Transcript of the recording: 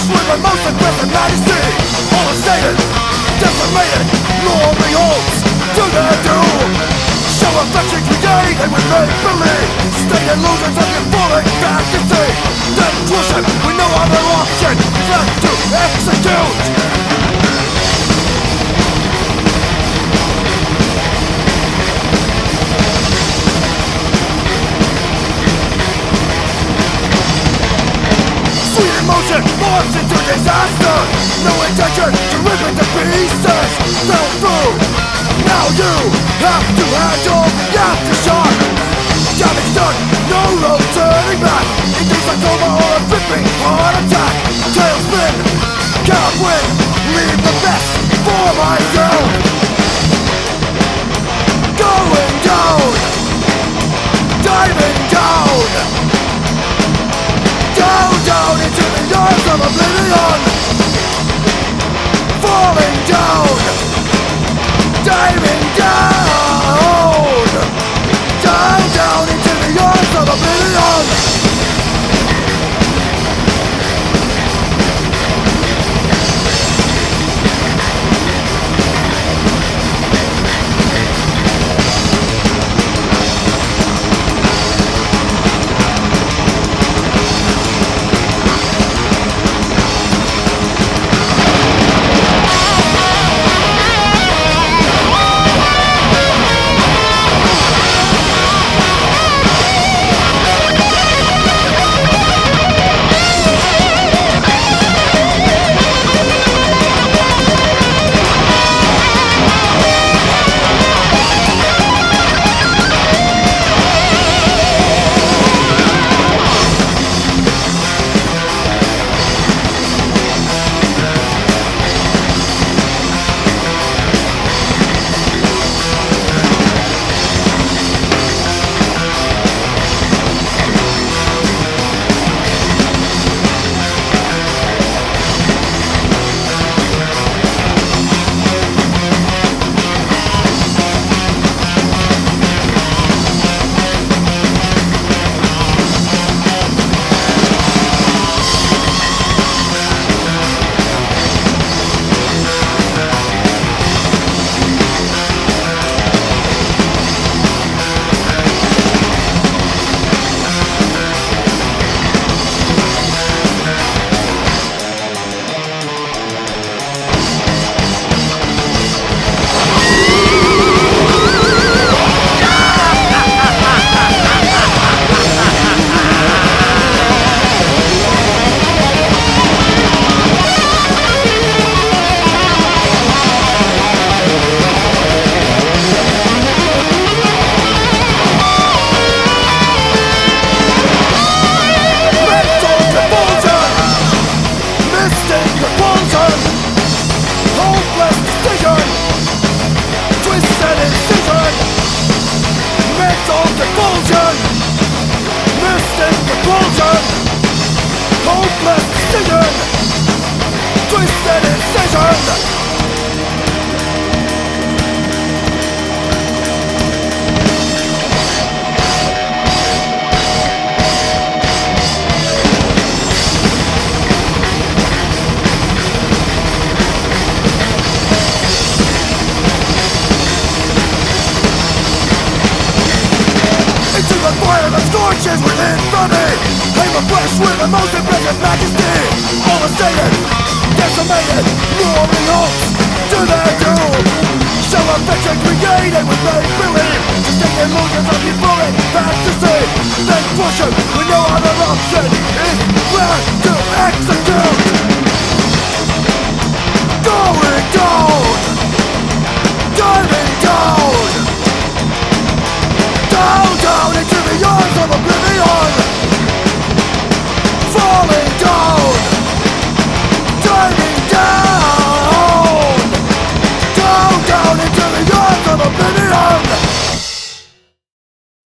flesh with the most aggressive majesty. All stated, decimated, glory holds to their doom. Show affection created with make-believe, state illusions of euphoric fantasy. Then crush it with no other option left to execute. Emotion morphs into disaster. No intention to rip it to pieces. Fell through. Now you have to handle the aftershock. Damage done, no road turning back. Induce a coma or a ripping heart attack. Tailspin, can't win. Leave the best for myself. Going down, diving down. Down into the arms of oblivion. Falling down, diving down. Down into the arms of oblivion. Hopeless decision, twisted incision. Into the fire that scorches within me. Flame of flesh with the most impressive majesty. All the stated, decimated, glory holds to their doom.